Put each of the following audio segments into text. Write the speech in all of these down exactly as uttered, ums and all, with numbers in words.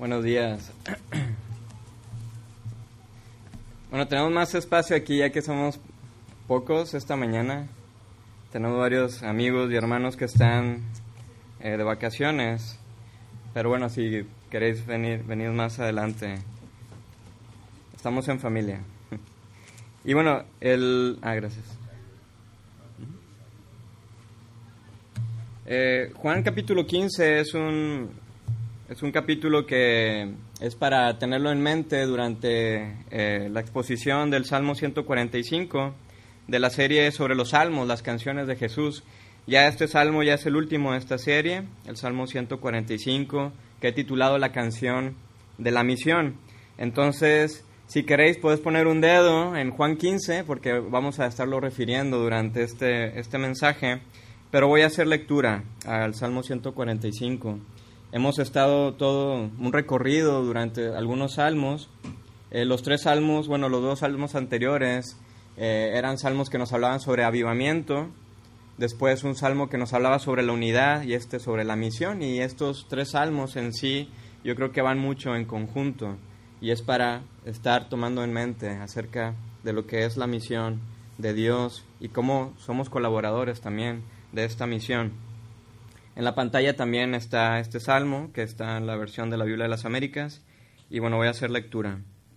Buenos días. Bueno, tenemos más espacio aquí ya que somos pocos esta mañana. Tenemos varios amigos y hermanos que están eh, de vacaciones. Pero bueno, si queréis venir, venid más adelante. Estamos en familia. Y bueno, el... Ah, gracias. Eh, Juan capítulo quince es un, es un capítulo que es para tenerlo en mente durante eh, la exposición del Salmo ciento cuarenta y cinco, de la serie sobre los salmos, las canciones de Jesús. Ya este salmo ya es el último de esta serie, el Salmo ciento cuarenta y cinco, que he titulado La canción de la misión. Entonces, si queréis, podéis poner un dedo en Juan quince, porque vamos a estarlo refiriendo durante este, este mensaje. Pero voy a hacer lectura al Salmo ciento cuarenta y cinco. Hemos estado todo un recorrido durante algunos salmos. Eh, los tres salmos, bueno, los dos salmos anteriores eh, eran salmos que nos hablaban sobre avivamiento. Después un salmo que nos hablaba sobre la unidad y este sobre la misión. Y estos tres salmos en sí yo creo que van mucho en conjunto. Y es para estar tomando en mente acerca de lo que es la misión de Dios y cómo somos colaboradores también de esta misión. En la pantalla también está este salmo, que está en la versión de la Biblia de las Américas, y bueno, voy a hacer lectura.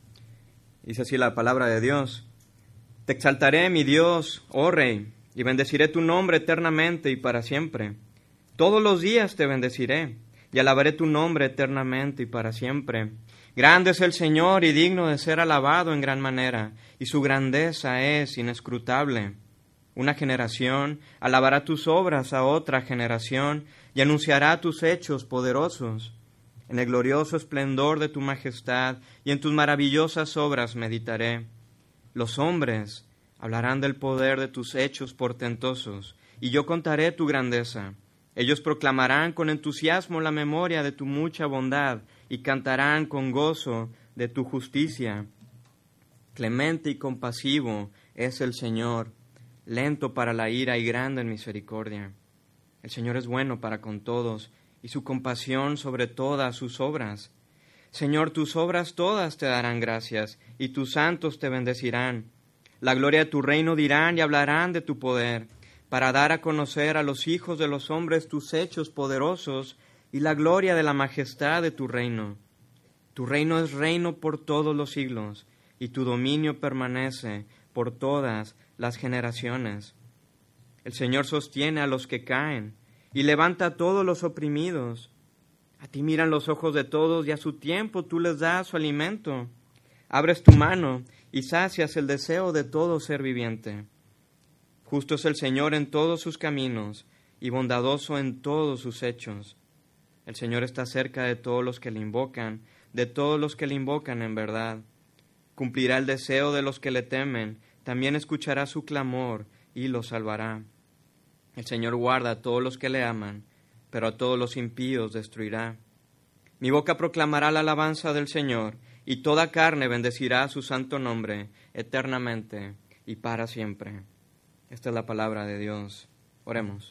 Dice así la palabra de Dios: Te exaltaré, mi Dios, oh Rey, y bendeciré tu nombre eternamente y para siempre. Todos los días te bendeciré, y alabaré tu nombre eternamente y para siempre. Grande es el Señor y digno de ser alabado en gran manera, y su grandeza es inescrutable. Una generación alabará tus obras a otra generación y anunciará tus hechos poderosos. En el glorioso esplendor de tu majestad y en tus maravillosas obras meditaré. Los hombres hablarán del poder de tus hechos portentosos, y yo contaré tu grandeza. Ellos proclamarán con entusiasmo la memoria de tu mucha bondad y cantarán con gozo de tu justicia. Clemente y compasivo es el Señor, lento para la ira y grande en misericordia. El Señor es bueno para con todos, y su compasión sobre todas sus obras. Señor, tus obras todas te darán gracias, y tus santos te bendecirán. La gloria de tu reino dirán y hablarán de tu poder, para dar a conocer a los hijos de los hombres tus hechos poderosos y la gloria de la majestad de tu reino. Tu reino es reino por todos los siglos, y tu dominio permanece por todas las generaciones. El Señor sostiene a los que caen y levanta a todos los oprimidos. A ti miran los ojos de todos y a su tiempo tú les das su alimento. Abres tu mano y sacias el deseo de todo ser viviente. Justo es el Señor en todos sus caminos y bondadoso en todos sus hechos. El Señor está cerca de todos los que le invocan, de todos los que le invocan en verdad. Cumplirá el deseo de los que le temen, también escuchará su clamor y los salvará. El Señor guarda a todos los que le aman, pero a todos los impíos destruirá. Mi boca proclamará la alabanza del Señor, y toda carne bendecirá su santo nombre, eternamente y para siempre. Esta es la palabra de Dios. Oremos.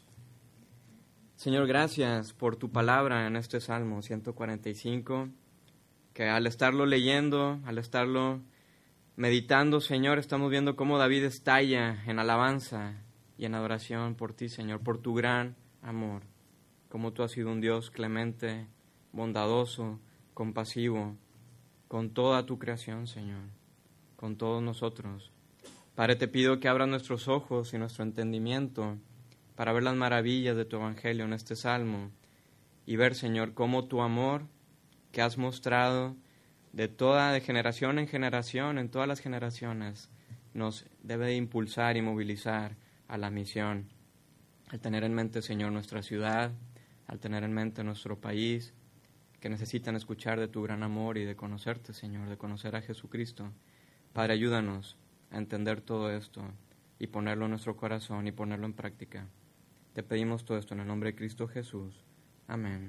Señor, gracias por tu palabra en este Salmo ciento cuarenta y cinco, que al estarlo leyendo, al estarlo meditando, Señor, estamos viendo cómo David estalla en alabanza y en adoración por ti, Señor, por tu gran amor, como tú has sido un Dios clemente, bondadoso, compasivo, con toda tu creación, Señor, con todos nosotros. Padre, te pido que abras nuestros ojos y nuestro entendimiento para ver las maravillas de tu Evangelio en este Salmo y ver, Señor, cómo tu amor que has mostrado de toda, de generación en generación, en todas las generaciones, nos debe de impulsar y movilizar a la misión. Al tener en mente, Señor, nuestra ciudad, al tener en mente nuestro país, que necesitan escuchar de tu gran amor y de conocerte, Señor, de conocer a Jesucristo. Padre, ayúdanos a entender todo esto y ponerlo en nuestro corazón y ponerlo en práctica. Te pedimos todo esto en el nombre de Cristo Jesús. Amén.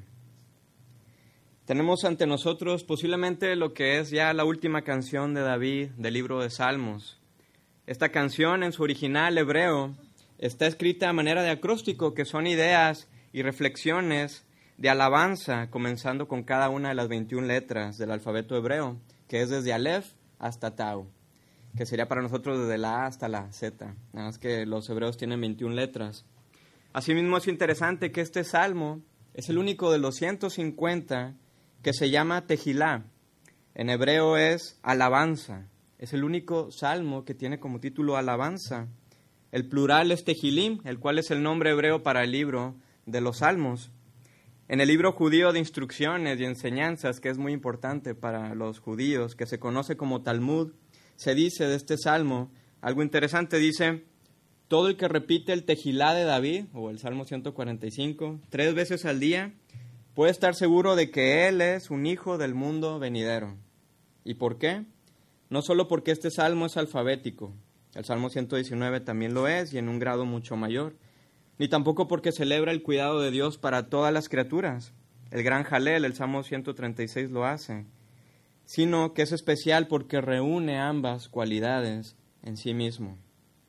Tenemos ante nosotros posiblemente lo que es ya la última canción de David del libro de Salmos. Esta canción en su original hebreo está escrita a manera de acróstico, que son ideas y reflexiones de alabanza, comenzando con cada una de las veintiuna letras del alfabeto hebreo, que es desde Aleph hasta Tau, que sería para nosotros desde la A hasta la Z, nada más que los hebreos tienen veintiuna letras. Asimismo es interesante que este salmo es el único de los ciento cincuenta que se llama Tejilá. En hebreo es alabanza. Es el único salmo que tiene como título alabanza. El plural es Tejilim, el cual es el nombre hebreo para el libro de los salmos. En el libro judío de instrucciones y enseñanzas, que es muy importante para los judíos, que se conoce como Talmud, se dice de este salmo algo interesante. Dice: todo el que repite el Tejilá de David, o el Salmo ciento cuarenta y cinco, tres veces al día, puede estar seguro de que él es un hijo del mundo venidero. ¿Y por qué? No solo porque este salmo es alfabético, el Salmo ciento diecinueve también lo es y en un grado mucho mayor, ni tampoco porque celebra el cuidado de Dios para todas las criaturas. El gran Jalel, el Salmo ciento treinta y seis lo hace, sino que es especial porque reúne ambas cualidades en sí mismo.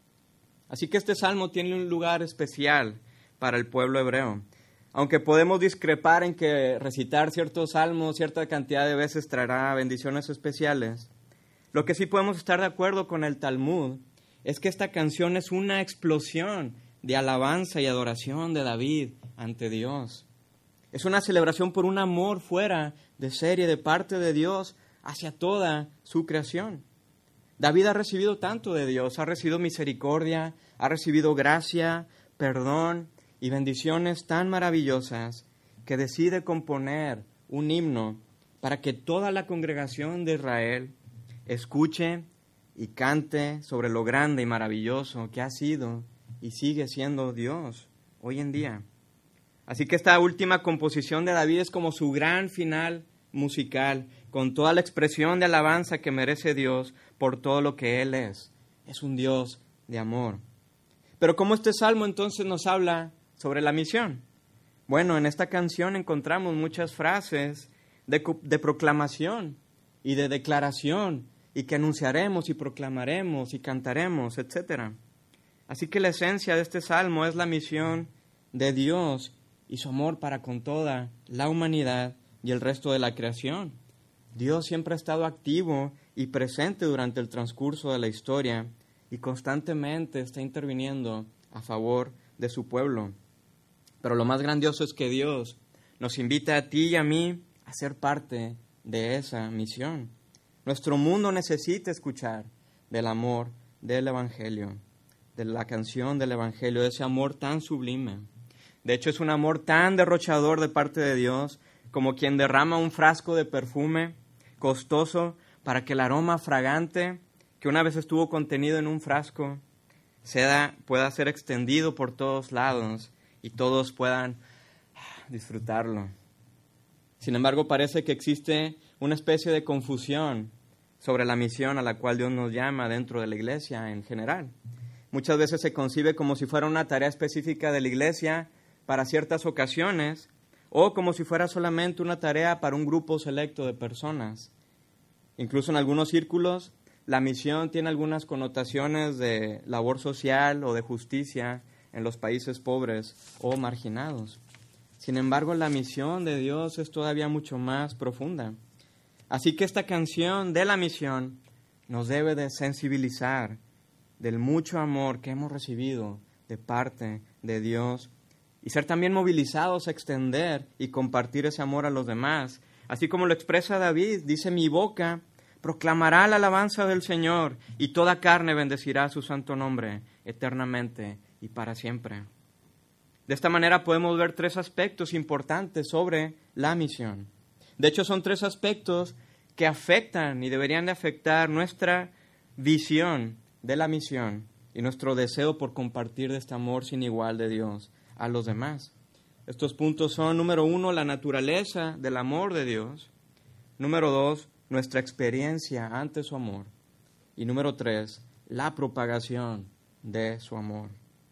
Así que este salmo tiene un lugar especial para el pueblo hebreo. Aunque podemos discrepar en que recitar ciertos salmos cierta cantidad de veces traerá bendiciones especiales, lo que sí podemos estar de acuerdo con el Talmud es que esta canción es una explosión de alabanza y adoración de David ante Dios. Es una celebración por un amor fuera de serie de parte de Dios hacia toda su creación. David ha recibido tanto de Dios, ha recibido misericordia, ha recibido gracia, perdón y bendiciones tan maravillosas que decide componer un himno para que toda la congregación de Israel escuche y cante sobre lo grande y maravilloso que ha sido y sigue siendo Dios hoy en día. Así que esta última composición de David es como su gran final musical, con toda la expresión de alabanza que merece Dios por todo lo que Él es. Es un Dios de amor. Pero ¿cómo este salmo entonces nos habla sobre la misión? Bueno, en esta canción encontramos muchas frases de, de proclamación y de declaración, y que anunciaremos y proclamaremos y cantaremos, etcétera. Así que la esencia de este salmo es la misión de Dios y su amor para con toda la humanidad y el resto de la creación. Dios siempre ha estado activo y presente durante el transcurso de la historia y constantemente está interviniendo a favor de su pueblo. Pero lo más grandioso es que Dios nos invita a ti y a mí a ser parte de esa misión. Nuestro mundo necesita escuchar del amor del Evangelio, de la canción del Evangelio, de ese amor tan sublime. De hecho, es un amor tan derrochador de parte de Dios como quien derrama un frasco de perfume costoso para que el aroma fragante que una vez estuvo contenido en un frasco sea, pueda ser extendido por todos lados y todos puedan disfrutarlo. Sin embargo, parece que existe una especie de confusión sobre la misión a la cual Dios nos llama dentro de la iglesia en general. Muchas veces se concibe como si fuera una tarea específica de la iglesia para ciertas ocasiones o como si fuera solamente una tarea para un grupo selecto de personas. Incluso en algunos círculos, la misión tiene algunas connotaciones de labor social o de justicia en los países pobres o marginados. Sin embargo, la misión de Dios es todavía mucho más profunda. Así que esta canción de la misión nos debe de sensibilizar del mucho amor que hemos recibido de parte de Dios y ser también movilizados a extender y compartir ese amor a los demás. Así como lo expresa David, dice: mi boca proclamará la alabanza del Señor y toda carne bendecirá su santo nombre eternamente y para siempre. De esta manera podemos ver tres aspectos importantes sobre la misión. De hecho, son tres aspectos que afectan y deberían de afectar nuestra visión de la misión y nuestro deseo por compartir de este amor sin igual de Dios a los demás. Estos puntos son, número uno, la naturaleza del amor de Dios. Número dos, nuestra experiencia ante su amor. Y número tres, la propagación de su amor.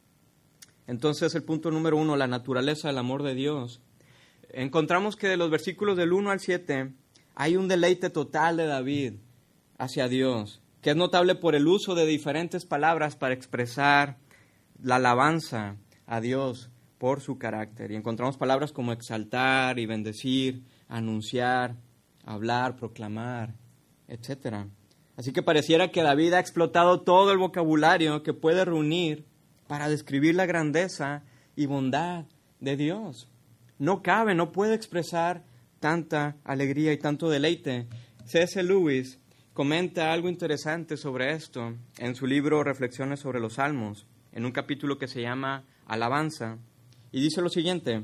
Entonces, el punto número uno, la naturaleza del amor de Dios. Encontramos que de los versículos del uno al siete hay un deleite total de David hacia Dios, que es notable por el uso de diferentes palabras para expresar la alabanza a Dios por su carácter. Y encontramos palabras como exaltar y bendecir, anunciar, hablar, proclamar, etcétera. Así que pareciera que David ha explotado todo el vocabulario que puede reunir para describir la grandeza y bondad de Dios. No cabe, no puede expresar tanta alegría y tanto deleite. C S Lewis comenta algo interesante sobre esto en su libro Reflexiones sobre los Salmos, en un capítulo que se llama Alabanza, y dice lo siguiente: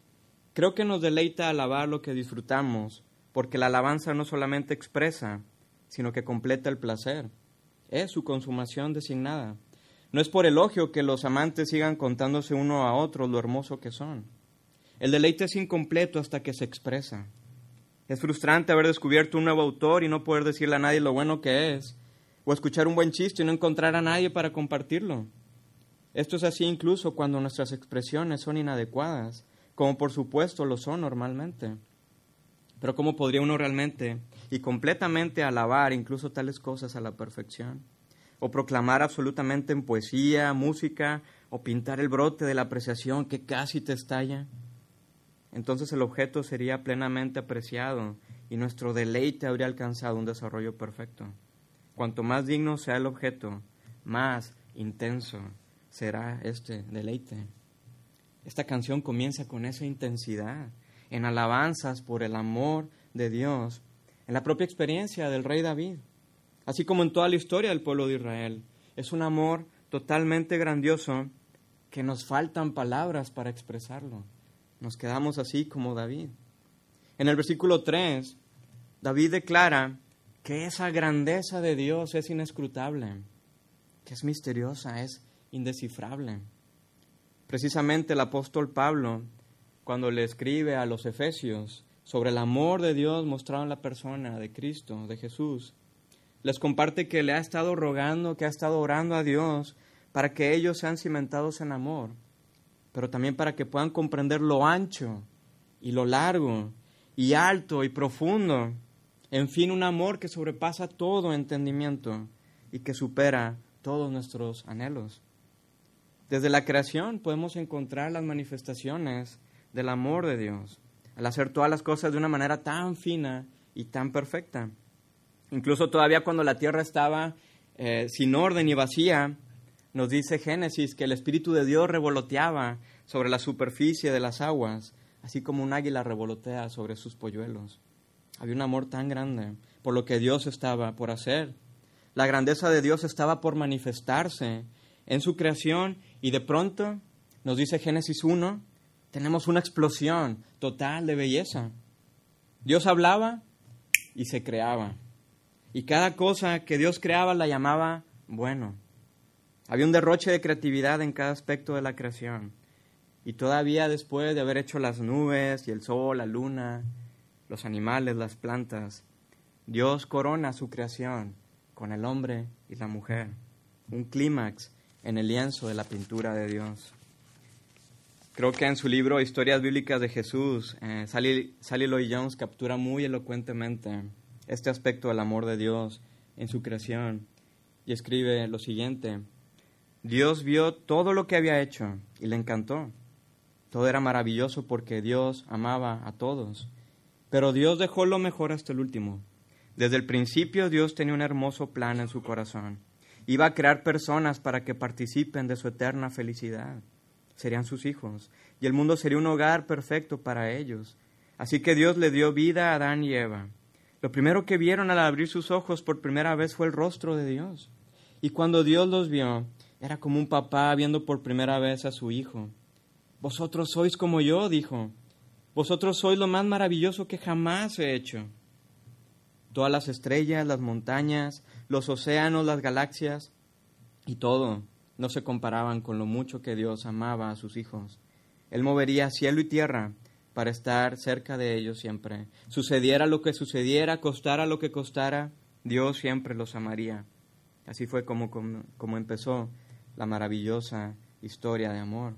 creo que nos deleita alabar lo que disfrutamos, porque la alabanza no solamente expresa, sino que completa el placer. Es su consumación designada. No es por elogio que los amantes sigan contándose uno a otro lo hermoso que son. El deleite es incompleto hasta que se expresa. Es frustrante haber descubierto un nuevo autor y no poder decirle a nadie lo bueno que es, o escuchar un buen chiste y no encontrar a nadie para compartirlo. Esto es así incluso cuando nuestras expresiones son inadecuadas, como por supuesto lo son normalmente. Pero ¿cómo podría uno realmente y completamente alabar incluso tales cosas a la perfección? O proclamar absolutamente en poesía, música, o pintar el brote de la apreciación que casi te estalla. Entonces el objeto sería plenamente apreciado y nuestro deleite habría alcanzado un desarrollo perfecto. Cuanto más digno sea el objeto, más intenso será este deleite. Esta canción comienza con esa intensidad, en alabanzas por el amor de Dios, en la propia experiencia del rey David, así como en toda la historia del pueblo de Israel. Es un amor totalmente grandioso que nos faltan palabras para expresarlo. Nos quedamos así como David. En el versículo tres, David declara que esa grandeza de Dios es inescrutable, que es misteriosa, es indescifrable. Precisamente el apóstol Pablo, cuando le escribe a los Efesios sobre el amor de Dios mostrado en la persona de Cristo, de Jesús, les comparte que le ha estado rogando, que ha estado orando a Dios para que ellos sean cimentados en amor, pero también para que puedan comprender lo ancho y lo largo y alto y profundo, en fin, un amor que sobrepasa todo entendimiento y que supera todos nuestros anhelos. Desde la creación podemos encontrar las manifestaciones del amor de Dios, al hacer todas las cosas de una manera tan fina y tan perfecta. Incluso todavía cuando la tierra estaba eh, sin orden y vacía, nos dice Génesis que el Espíritu de Dios revoloteaba sobre la superficie de las aguas, así como un águila revolotea sobre sus polluelos. Había un amor tan grande por lo que Dios estaba por hacer. La grandeza de Dios estaba por manifestarse en su creación y de pronto, nos dice Génesis uno, tenemos una explosión total de belleza. Dios hablaba y se creaba. Y cada cosa que Dios creaba la llamaba bueno. Había un derroche de creatividad en cada aspecto de la creación. Y todavía después de haber hecho las nubes y el sol, la luna, los animales, las plantas, Dios corona su creación con el hombre y la mujer. Un clímax en el lienzo de la pintura de Dios. Creo que en su libro Historias Bíblicas de Jesús, eh, Sally, Sally Lloyd Jones captura muy elocuentemente este aspecto del amor de Dios en su creación y escribe lo siguiente: Dios vio todo lo que había hecho y le encantó. Todo era maravilloso porque Dios amaba a todos. Pero Dios dejó lo mejor hasta el último. Desde el principio Dios tenía un hermoso plan en su corazón. Iba a crear personas para que participen de su eterna felicidad. Serían sus hijos, y el mundo sería un hogar perfecto para ellos. Así que Dios le dio vida a Adán y Eva. Lo primero que vieron al abrir sus ojos por primera vez fue el rostro de Dios. Y cuando Dios los vio, era como un papá viendo por primera vez a su hijo. Vosotros sois como yo, dijo. Vosotros sois lo más maravilloso que jamás he hecho. Todas las estrellas, las montañas, los océanos, las galaxias y todo no se comparaban con lo mucho que Dios amaba a sus hijos. Él movería cielo y tierra para estar cerca de ellos siempre. Sucediera lo que sucediera, costara lo que costara, Dios siempre los amaría. Así fue como, como, como empezó la maravillosa historia de amor.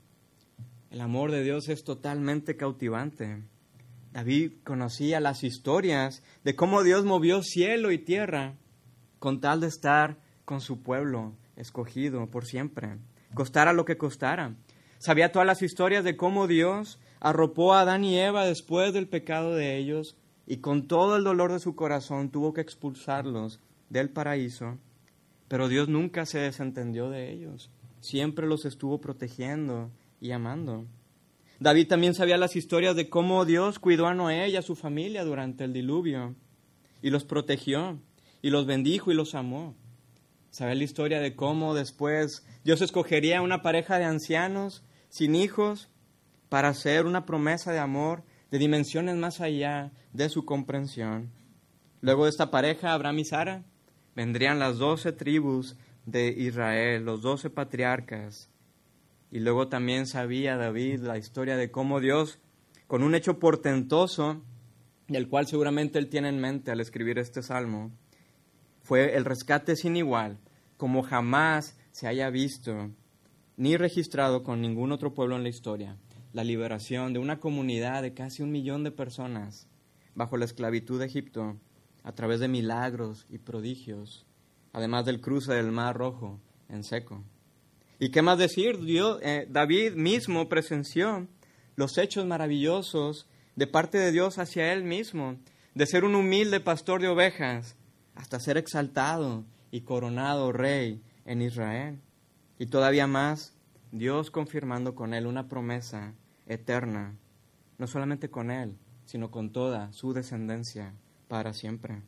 El amor de Dios es totalmente cautivante. David conocía las historias de cómo Dios movió cielo y tierra con tal de estar con su pueblo escogido por siempre, costara lo que costara. Sabía todas las historias de cómo Dios arropó a Adán y Eva después del pecado de ellos y con todo el dolor de su corazón tuvo que expulsarlos del paraíso. Pero Dios nunca se desentendió de ellos. Siempre los estuvo protegiendo y amando. David también sabía las historias de cómo Dios cuidó a Noé y a su familia durante el diluvio y los protegió y los bendijo y los amó. Sabía la historia de cómo después Dios escogería una pareja de ancianos sin hijos para hacer una promesa de amor de dimensiones más allá de su comprensión. Luego de esta pareja, Abraham y Sara, vendrían las doce tribus de Israel, los doce patriarcas. Y luego también sabía David la historia de cómo Dios, con un hecho portentoso, del cual seguramente él tiene en mente al escribir este salmo, fue el rescate sin igual, como jamás se haya visto ni registrado con ningún otro pueblo en la historia, la liberación de una comunidad de casi un millón de personas bajo la esclavitud de Egipto a través de milagros y prodigios, además del cruce del Mar Rojo en seco. ¿Y qué más decir? Dios, eh, David mismo presenció los hechos maravillosos de parte de Dios hacia él mismo, de ser un humilde pastor de ovejas hasta ser exaltado y coronado rey en Israel. Y todavía más, Dios confirmando con él una promesa eterna, no solamente con él, sino con toda su descendencia para siempre.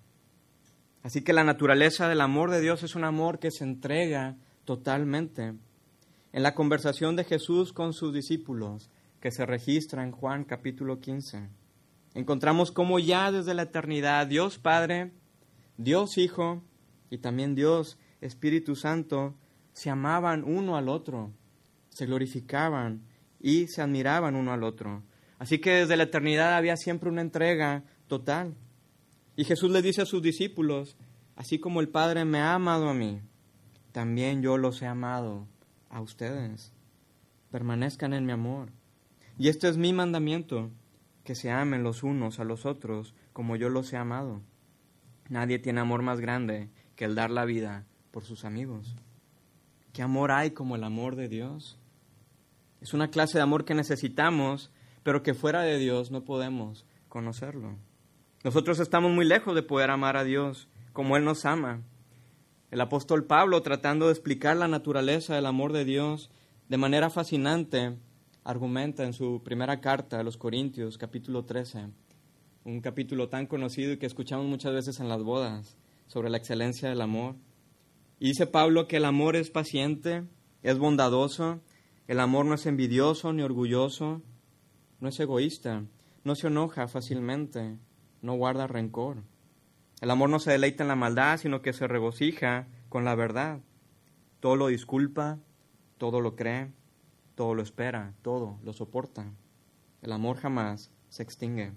Así que la naturaleza del amor de Dios es un amor que se entrega totalmente. En la conversación de Jesús con sus discípulos, que se registra en Juan capítulo quince, encontramos cómo ya desde la eternidad Dios Padre, Dios Hijo y también Dios Espíritu Santo se amaban uno al otro, se glorificaban y se admiraban uno al otro. Así que desde la eternidad había siempre una entrega total. Y Jesús le dice a sus discípulos, así como el Padre me ha amado a mí, también yo los he amado a ustedes. Permanezcan en mi amor. Y este es mi mandamiento, que se amen los unos a los otros como yo los he amado. Nadie tiene amor más grande que el dar la vida por sus amigos. ¿Qué amor hay como el amor de Dios? Es una clase de amor que necesitamos, pero que fuera de Dios no podemos conocerlo. Nosotros estamos muy lejos de poder amar a Dios como Él nos ama. El apóstol Pablo, tratando de explicar la naturaleza del amor de Dios de manera fascinante, argumenta en su primera carta a los Corintios, capítulo trece, un capítulo tan conocido y que escuchamos muchas veces en las bodas, sobre la excelencia del amor. Y dice Pablo que el amor es paciente, es bondadoso, el amor no es envidioso ni orgulloso, no es egoísta, no se enoja fácilmente, no guarda rencor. El amor no se deleita en la maldad, sino que se regocija con la verdad. Todo lo disculpa, todo lo cree, todo lo espera, todo lo soporta. El amor jamás se extingue.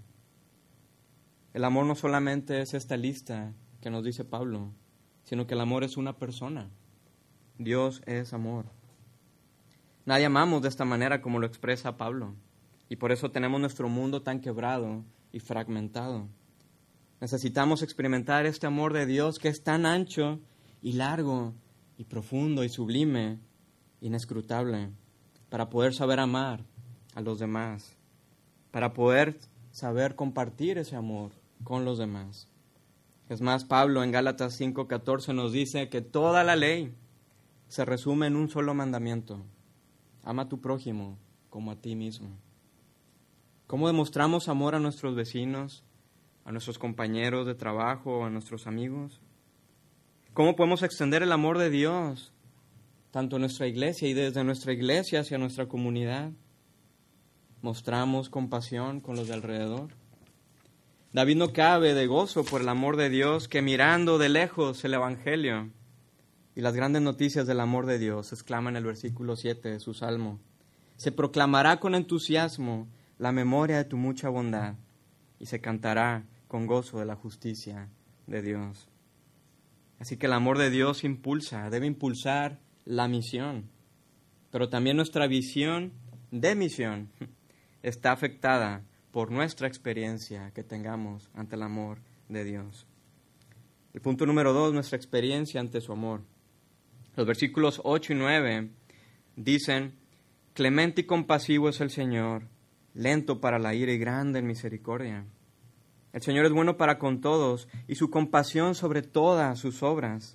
El amor no solamente es esta lista que nos dice Pablo, sino que el amor es una persona. Dios es amor. Nadie amamos de esta manera como lo expresa Pablo, y por eso tenemos nuestro mundo tan quebrado y fragmentado. Necesitamos experimentar este amor de Dios que es tan ancho y largo y profundo y sublime, inescrutable, para poder saber amar a los demás, para poder saber compartir ese amor con los demás. Es más, Pablo en Gálatas cinco catorce nos dice que toda la ley se resume en un solo mandamiento: ama a tu prójimo como a ti mismo. ¿Cómo demostramos amor a nuestros vecinos, a nuestros compañeros de trabajo, a nuestros amigos? ¿Cómo podemos extender el amor de Dios tanto en nuestra iglesia y desde nuestra iglesia hacia nuestra comunidad? ¿Mostramos compasión con los de alrededor? David no cabe de gozo por el amor de Dios, que mirando de lejos el Evangelio y las grandes noticias del amor de Dios, exclama en el versículo siete de su Salmo: se proclamará con entusiasmo la memoria de tu mucha bondad, y se cantará con gozo de la justicia de Dios. Así que el amor de Dios impulsa, debe impulsar la misión, pero también nuestra visión de misión está afectada por nuestra experiencia que tengamos ante el amor de Dios. El punto número dos, nuestra experiencia ante su amor. Los versículos ocho y nueve dicen Clemente y compasivo es el Señor, lento para la ira y grande en misericordia. El Señor es bueno para con todos, y su compasión sobre todas sus obras.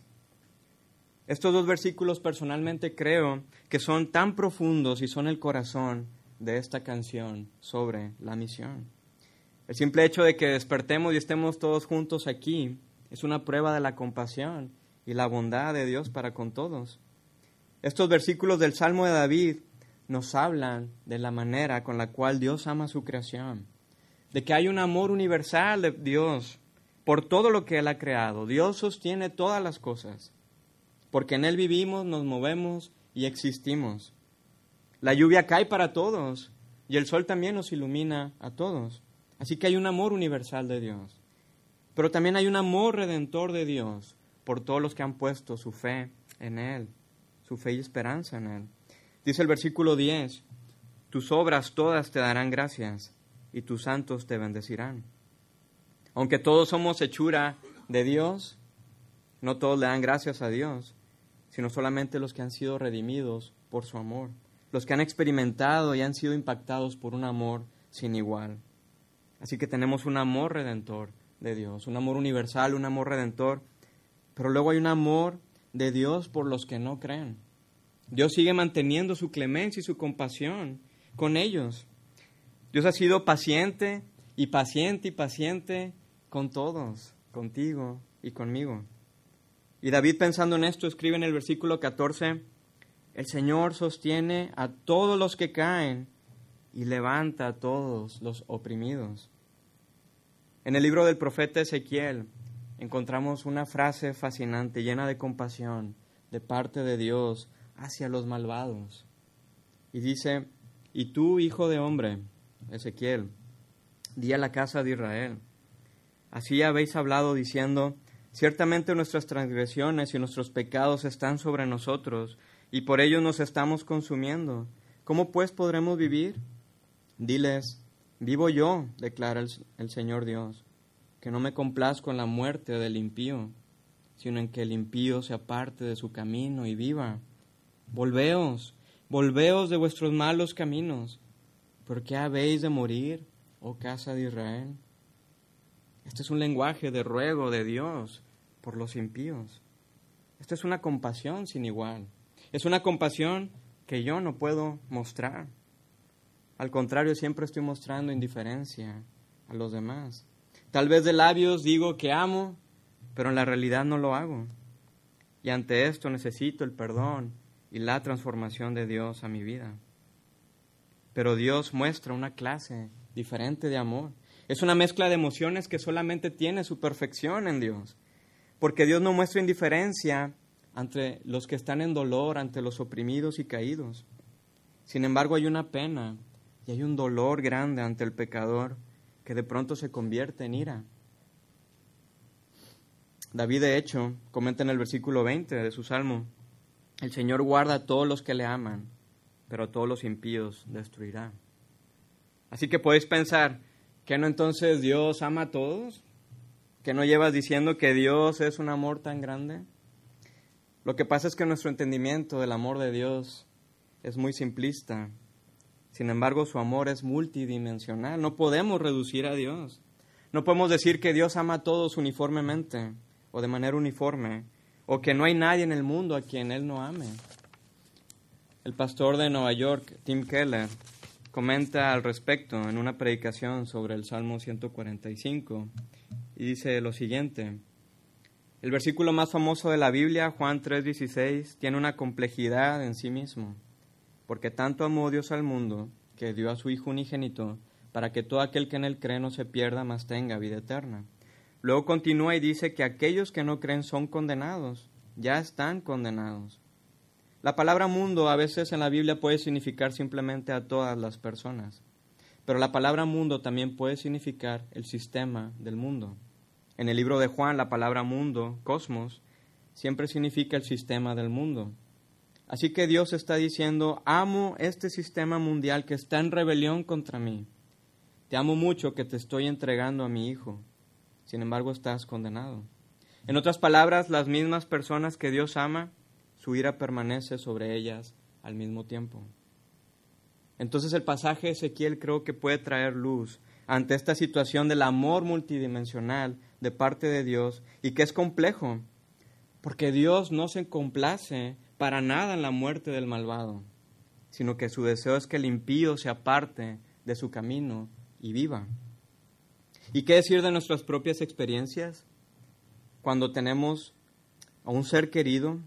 Estos dos versículos personalmente creo que son tan profundos y son el corazón de esta canción sobre la misión. El simple hecho de que despertemos y estemos todos juntos aquí es una prueba de la compasión y la bondad de Dios para con todos. Estos versículos del Salmo de David nos hablan de la manera con la cual Dios ama su creación, de que hay un amor universal de Dios por todo lo que Él ha creado. Dios sostiene todas las cosas, porque en Él vivimos, nos movemos y existimos. La lluvia cae para todos y el sol también nos ilumina a todos. Así que hay un amor universal de Dios. Pero también hay un amor redentor de Dios por todos los que han puesto su fe en Él, su fe y esperanza en Él. Dice el versículo diez, tus obras todas te darán gracias y tus santos te bendecirán. Aunque todos somos hechura de Dios, no todos le dan gracias a Dios, sino solamente los que han sido redimidos por su amor, los que han experimentado y han sido impactados por un amor sin igual. Así que tenemos un amor redentor de Dios, un amor universal, un amor redentor, pero luego hay un amor de Dios por los que no creen. Dios sigue manteniendo su clemencia y su compasión con ellos. Dios ha sido paciente y paciente y paciente con todos, contigo y conmigo. Y David, pensando en esto, escribe en el versículo catorce, el Señor sostiene a todos los que caen y levanta a todos los oprimidos. En el libro del profeta Ezequiel encontramos una frase fascinante, llena de compasión, de parte de Dios hacia los malvados. Y dice, y tú, hijo de hombre, Ezequiel, di a la casa de Israel, así habéis hablado diciendo, ciertamente nuestras transgresiones y nuestros pecados están sobre nosotros, y por ello nos estamos consumiendo. ¿Cómo pues podremos vivir? Diles, vivo yo, declara el, el Señor Dios, que no me complazco en la muerte del impío, sino en que el impío se aparte de su camino y viva. Volveos, volveos de vuestros malos caminos, ¿por qué habéis de morir, oh casa de Israel? Este es un lenguaje de ruego de Dios por los impíos. Esta es una compasión sin igual. Es una compasión que yo no puedo mostrar. Al contrario, siempre estoy mostrando indiferencia a los demás. Tal vez de labios digo que amo, pero en la realidad no lo hago. Y ante esto necesito el perdón y la transformación de Dios a mi vida. Pero Dios muestra una clase diferente de amor. Es una mezcla de emociones que solamente tiene su perfección en Dios. Porque Dios no muestra indiferencia ante los que están en dolor, ante los oprimidos y caídos. Sin embargo, hay una pena y hay un dolor grande ante el pecador que de pronto se convierte en ira. David, de hecho, comenta en el versículo veinte de su Salmo, el Señor guarda a todos los que le aman, pero a todos los impíos destruirá. Así que podéis pensar, ¿que no entonces Dios ama a todos? ¿Que no llevas diciendo que Dios es un amor tan grande? Lo que pasa es que nuestro entendimiento del amor de Dios es muy simplista. Sin embargo, su amor es multidimensional. No podemos reducir a Dios. No podemos decir que Dios ama a todos uniformemente o de manera uniforme, o que no hay nadie en el mundo a quien Él no ame. El pastor de Nueva York, Tim Keller, comenta al respecto en una predicación sobre el Salmo ciento cuarenta y cinco y dice lo siguiente: el versículo más famoso de la Biblia, Juan tres dieciséis, tiene una complejidad en sí mismo, porque tanto amó Dios al mundo que dio a su Hijo unigénito para que todo aquel que en Él cree no se pierda, mas tenga vida eterna. Luego continúa y dice que aquellos que no creen son condenados, ya están condenados. La palabra mundo a veces en la Biblia puede significar simplemente a todas las personas, pero la palabra mundo también puede significar el sistema del mundo. En el libro de Juan, la palabra mundo, cosmos, siempre significa el sistema del mundo. Así que Dios está diciendo, amo este sistema mundial que está en rebelión contra mí. Te amo mucho que te estoy entregando a mi Hijo. Sin embargo, estás condenado. En otras palabras, las mismas personas que Dios ama, su ira permanece sobre ellas al mismo tiempo. Entonces el pasaje de Ezequiel creo que puede traer luz ante esta situación del amor multidimensional de parte de Dios y que es complejo, porque Dios no se complace para nada en la muerte del malvado, sino que su deseo es que el impío se aparte de su camino y viva. ¿Y qué decir de nuestras propias experiencias? Cuando tenemos a un ser querido,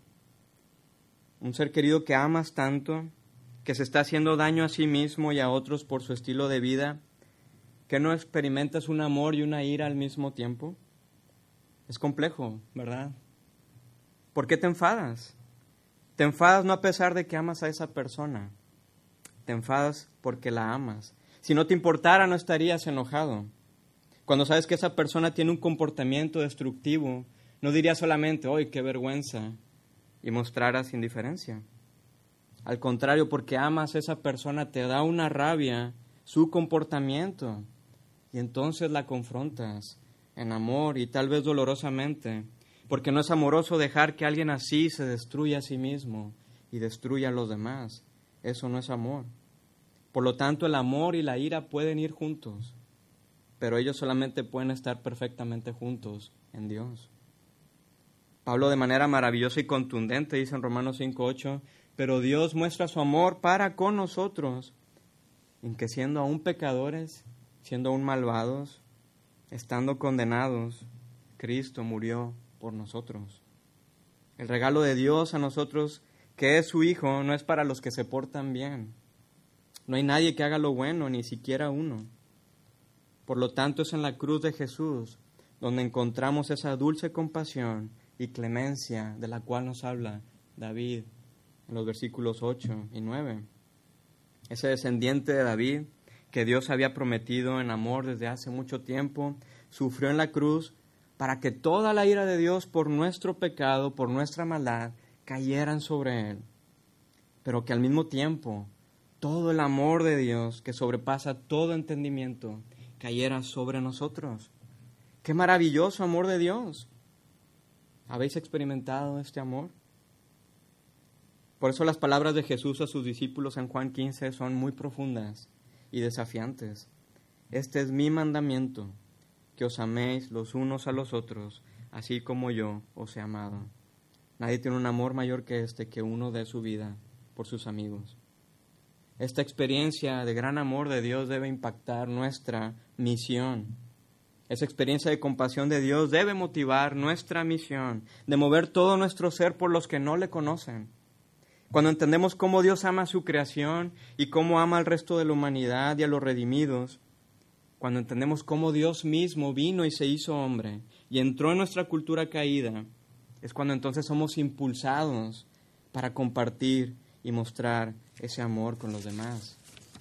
un ser querido que amas tanto, que se está haciendo daño a sí mismo y a otros por su estilo de vida, ¿que no experimentas un amor y una ira al mismo tiempo? Es complejo, ¿verdad? ¿Por qué te enfadas? Te enfadas no a pesar de que amas a esa persona. Te enfadas porque la amas. Si no te importara, no estarías enojado. Cuando sabes que esa persona tiene un comportamiento destructivo, no dirías solamente, ¡ay, qué vergüenza!, y mostraras indiferencia. Al contrario, porque amas a esa persona, te da una rabia su comportamiento, y entonces la confrontas en amor y tal vez dolorosamente, porque no es amoroso dejar que alguien así se destruya a sí mismo y destruya a los demás. Eso no es amor. Por lo tanto, el amor y la ira pueden ir juntos, pero ellos solamente pueden estar perfectamente juntos en Dios. Pablo de manera maravillosa y contundente dice en Romanos cinco ocho, pero Dios muestra su amor para con nosotros, en que siendo aún pecadores, siendo aún malvados, estando condenados, Cristo murió por nosotros. El regalo de Dios a nosotros, que es su Hijo, no es para los que se portan bien. No hay nadie que haga lo bueno, ni siquiera uno. Por lo tanto, es en la cruz de Jesús donde encontramos esa dulce compasión y clemencia de la cual nos habla David en los versículos ocho y nueve. Ese descendiente de David que Dios había prometido en amor desde hace mucho tiempo, sufrió en la cruz para que toda la ira de Dios por nuestro pecado, por nuestra maldad, cayeran sobre Él. Pero que al mismo tiempo todo el amor de Dios que sobrepasa todo entendimiento cayera sobre nosotros. ¡Qué maravilloso amor de Dios! ¿Habéis experimentado este amor? Por eso las palabras de Jesús a sus discípulos en Juan quince son muy profundas y desafiantes. Este es mi mandamiento, que os améis los unos a los otros, así como yo os he amado. Nadie tiene un amor mayor que este, que uno dé su vida por sus amigos. Esta experiencia de gran amor de Dios debe impactar nuestra misión. Esa experiencia de compasión de Dios debe motivar nuestra misión, de mover todo nuestro ser por los que no le conocen. Cuando entendemos cómo Dios ama a su creación y cómo ama al resto de la humanidad y a los redimidos, cuando entendemos cómo Dios mismo vino y se hizo hombre y entró en nuestra cultura caída, es cuando entonces somos impulsados para compartir y mostrar ese amor con los demás.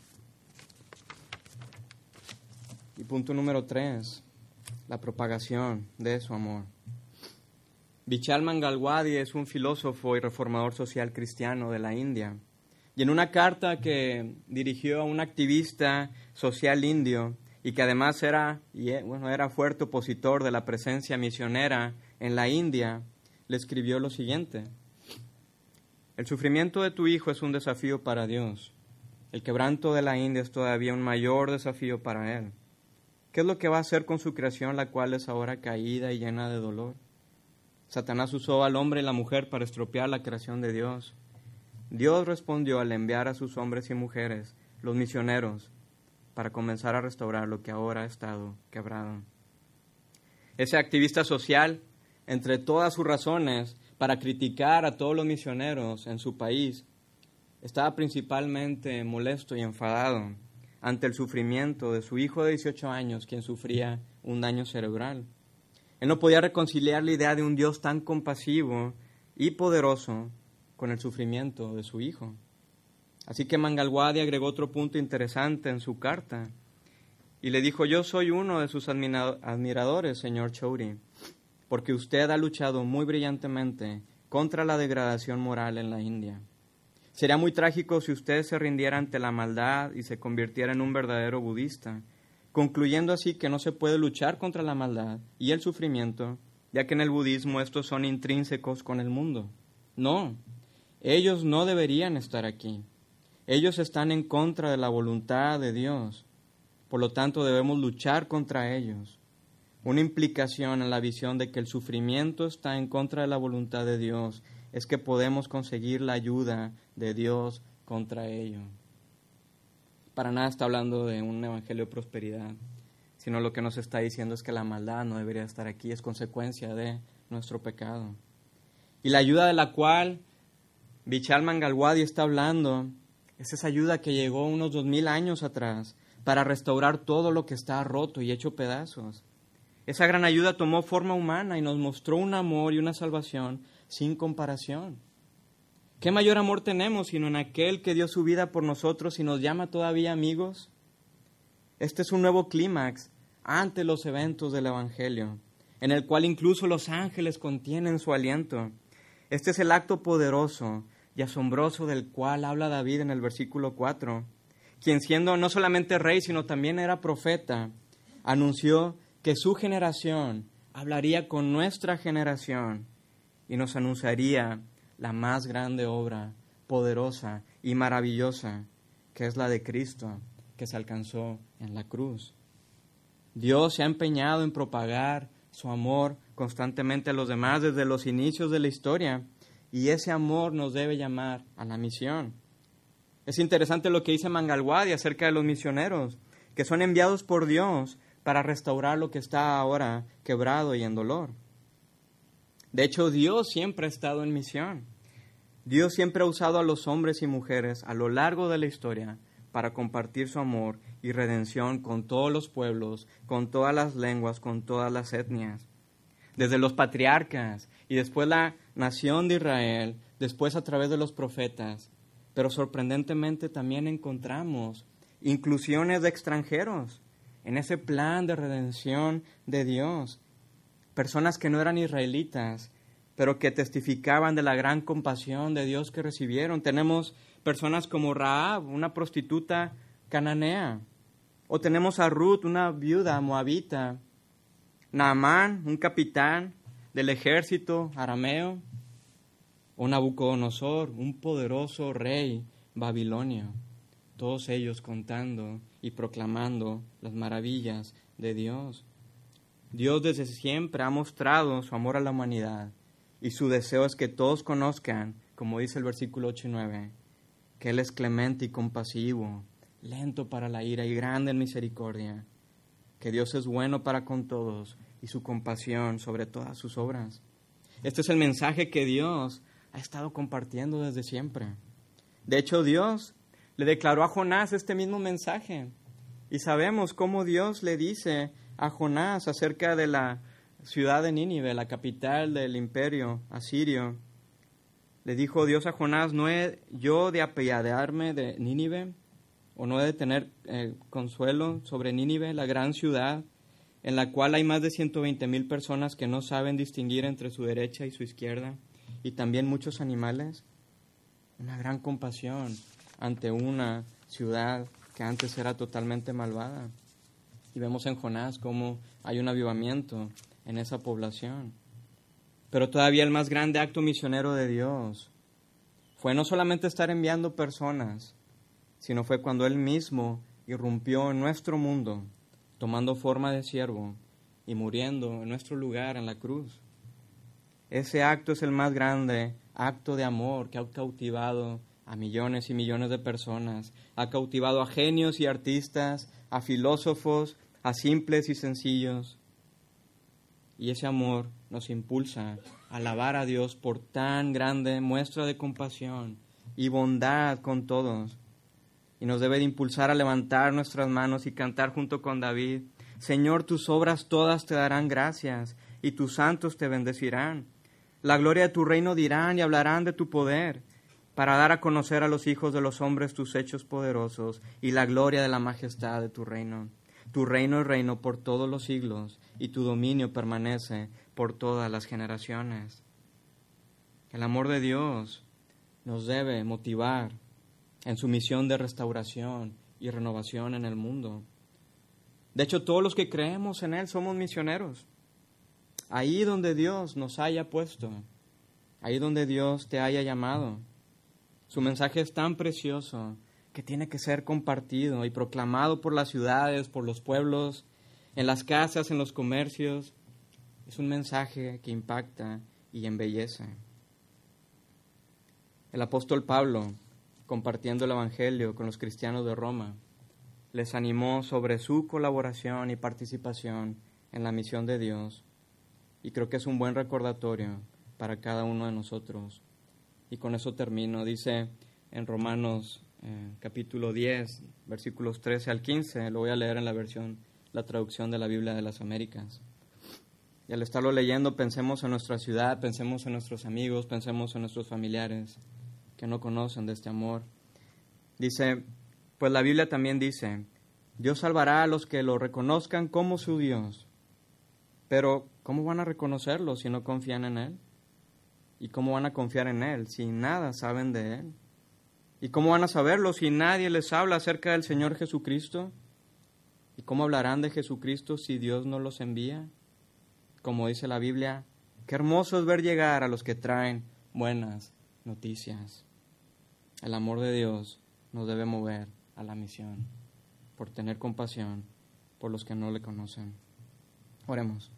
Y punto número tres, la propagación de su amor. Vishal Mangalwadi es un filósofo y reformador social cristiano de la India. Y en una carta que dirigió a un activista social indio y que además era, bueno, era fuerte opositor de la presencia misionera en la India, le escribió lo siguiente: el sufrimiento de tu hijo es un desafío para Dios. El quebranto de la India es todavía un mayor desafío para Él. ¿Qué es lo que va a hacer con su creación, la cual es ahora caída y llena de dolor? Satanás usó al hombre y la mujer para estropear la creación de Dios. Dios respondió al enviar a sus hombres y mujeres, los misioneros, para comenzar a restaurar lo que ahora ha estado quebrado. Ese activista social, entre todas sus razones para criticar a todos los misioneros en su país, estaba principalmente molesto y enfadado ante el sufrimiento de su hijo de dieciocho años, quien sufría un daño cerebral. Él no podía reconciliar la idea de un Dios tan compasivo y poderoso con el sufrimiento de su hijo. Así que Mangalwadi agregó otro punto interesante en su carta y le dijo: yo soy uno de sus admiradores, señor Choudhury, porque usted ha luchado muy brillantemente contra la degradación moral en la India. Sería muy trágico si usted se rindiera ante la maldad y se convirtiera en un verdadero budista, concluyendo así que no se puede luchar contra la maldad y el sufrimiento, ya que en el budismo estos son intrínsecos con el mundo. No, ellos no deberían estar aquí. Ellos están en contra de la voluntad de Dios. Por lo tanto, debemos luchar contra ellos. Una implicación en la visión de que el sufrimiento está en contra de la voluntad de Dios es que podemos conseguir la ayuda de Dios contra ello. Para nada está hablando de un evangelio de prosperidad, sino lo que nos está diciendo es que la maldad no debería estar aquí, es consecuencia de nuestro pecado. Y la ayuda de la cual Bichal Mangalwadi está hablando es esa ayuda que llegó unos dos mil años atrás para restaurar todo lo que está roto y hecho pedazos. Esa gran ayuda tomó forma humana y nos mostró un amor y una salvación sin comparación. ¿Qué mayor amor tenemos sino en aquel que dio su vida por nosotros y nos llama todavía amigos? Este es un nuevo clímax ante los eventos del Evangelio, en el cual incluso los ángeles contienen su aliento. Este es el acto poderoso y asombroso del cual habla David en el versículo cuatro, quien siendo no solamente rey, sino también era profeta, anunció que su generación hablaría con nuestra generación y nos anunciaría la más grande obra, poderosa y maravillosa, que es la de Cristo, que se alcanzó en la cruz. Dios se ha empeñado en propagar su amor constantemente a los demás desde los inicios de la historia, y ese amor nos debe llamar a la misión. Es interesante lo que dice Mangalwadi acerca de los misioneros, que son enviados por Dios para restaurar lo que está ahora quebrado y en dolor. De hecho, Dios siempre ha estado en misión. Dios siempre ha usado a los hombres y mujeres a lo largo de la historia para compartir su amor y redención con todos los pueblos, con todas las lenguas, con todas las etnias. Desde los patriarcas y después la nación de Israel, después a través de los profetas. Pero sorprendentemente también encontramos inclusiones de extranjeros en ese plan de redención de Dios. Personas que no eran israelitas, pero que testificaban de la gran compasión de Dios que recibieron. Tenemos personas como Rahab, una prostituta cananea. O tenemos a Ruth, una viuda moabita. Naamán, un capitán del ejército arameo. O Nabucodonosor, un poderoso rey babilonio. Todos ellos contando y proclamando las maravillas de Dios. Dios desde siempre ha mostrado su amor a la humanidad y su deseo es que todos conozcan, como dice el versículo ocho y nueve, que Él es clemente y compasivo, lento para la ira y grande en misericordia, que Dios es bueno para con todos y su compasión sobre todas sus obras. Este es el mensaje que Dios ha estado compartiendo desde siempre. De hecho, Dios le declaró a Jonás este mismo mensaje y sabemos cómo Dios le dice a Jonás acerca de la ciudad de Nínive, la capital del imperio asirio. Le dijo Dios a Jonás, ¿no he yo de apiadarme de Nínive? ¿O no he de tener eh, consuelo sobre Nínive, la gran ciudad, en la cual hay más de ciento veinte mil personas que no saben distinguir entre su derecha y su izquierda, y también muchos animales? Una gran compasión ante una ciudad que antes era totalmente malvada. Y vemos en Jonás cómo hay un avivamiento en esa población. Pero todavía el más grande acto misionero de Dios fue no solamente estar enviando personas, sino fue cuando Él mismo irrumpió en nuestro mundo, tomando forma de siervo y muriendo en nuestro lugar en la cruz. Ese acto es el más grande acto de amor que ha cautivado a millones y millones de personas, ha cautivado a genios y artistas, a filósofos, a simples y sencillos. Y ese amor nos impulsa a alabar a Dios por tan grande muestra de compasión y bondad con todos. Y nos debe de impulsar a levantar nuestras manos y cantar junto con David, Señor, tus obras todas te darán gracias y tus santos te bendecirán. La gloria de tu reino dirán y hablarán de tu poder, para dar a conocer a los hijos de los hombres tus hechos poderosos y la gloria de la majestad de tu reino. Tu reino es reino por todos los siglos y tu dominio permanece por todas las generaciones. El amor de Dios nos debe motivar en su misión de restauración y renovación en el mundo. De hecho, todos los que creemos en Él somos misioneros. Ahí donde Dios nos haya puesto, ahí donde Dios te haya llamado. Su mensaje es tan precioso que tiene que ser compartido y proclamado por las ciudades, por los pueblos, en las casas, en los comercios. Es un mensaje que impacta y embellece. El apóstol Pablo, compartiendo el Evangelio con los cristianos de Roma, les animó sobre su colaboración y participación en la misión de Dios, y creo que es un buen recordatorio para cada uno de nosotros. Y con eso termino. Dice en Romanos eh, capítulo diez, versículos trece al quince, lo voy a leer en la versión, la traducción de la Biblia de las Américas. Y al estarlo leyendo, pensemos en nuestra ciudad, pensemos en nuestros amigos, pensemos en nuestros familiares que no conocen de este amor. Dice, pues la Biblia también dice, Dios salvará a los que lo reconozcan como su Dios. Pero, ¿cómo van a reconocerlo si no confían en Él? ¿Y cómo van a confiar en Él si nada saben de Él? ¿Y cómo van a saberlo si nadie les habla acerca del Señor Jesucristo? ¿Y cómo hablarán de Jesucristo si Dios no los envía? Como dice la Biblia, qué hermoso es ver llegar a los que traen buenas noticias. El amor de Dios nos debe mover a la misión, por tener compasión por los que no le conocen. Oremos.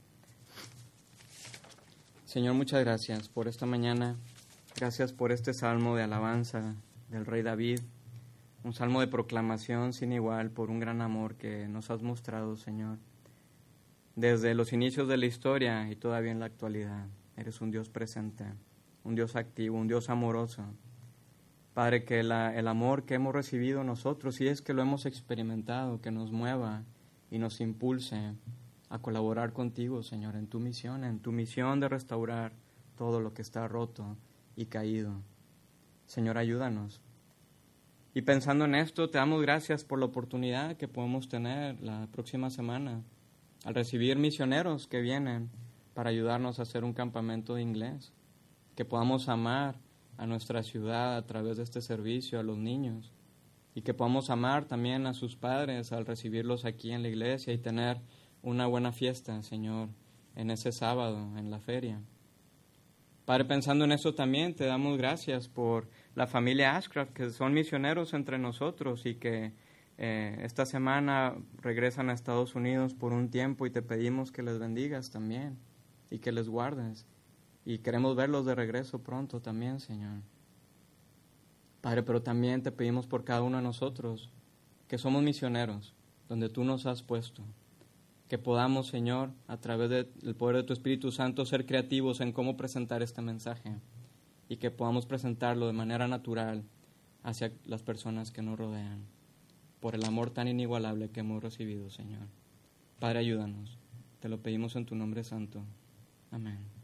Señor, muchas gracias por esta mañana. Gracias por este salmo de alabanza del rey David. Un salmo de proclamación sin igual por un gran amor que nos has mostrado, Señor. Desde los inicios de la historia y todavía en la actualidad. Eres un Dios presente, un Dios activo, un Dios amoroso. Padre, que la, el amor que hemos recibido nosotros, si es que lo hemos experimentado, que nos mueva y nos impulse a colaborar contigo, Señor, en tu misión, en tu misión de restaurar todo lo que está roto y caído. Señor, ayúdanos. Y pensando en esto, te damos gracias por la oportunidad que podemos tener la próxima semana al recibir misioneros que vienen para ayudarnos a hacer un campamento de inglés, que podamos amar a nuestra ciudad a través de este servicio, a los niños, y que podamos amar también a sus padres al recibirlos aquí en la iglesia y tener una buena fiesta, Señor, en ese sábado, en la feria. Padre, pensando en eso también, te damos gracias por la familia Ashcraft, que son misioneros entre nosotros y que eh, esta semana regresan a Estados Unidos por un tiempo y te pedimos que les bendigas también y que les guardes. Y queremos verlos de regreso pronto también, Señor. Padre, pero también te pedimos por cada uno de nosotros, que somos misioneros, donde tú nos has puesto. Que podamos, Señor, a través del poder de tu Espíritu Santo, ser creativos en cómo presentar este mensaje. Y que podamos presentarlo de manera natural hacia las personas que nos rodean. Por el amor tan inigualable que hemos recibido, Señor. Padre, ayúdanos. Te lo pedimos en tu nombre santo. Amén.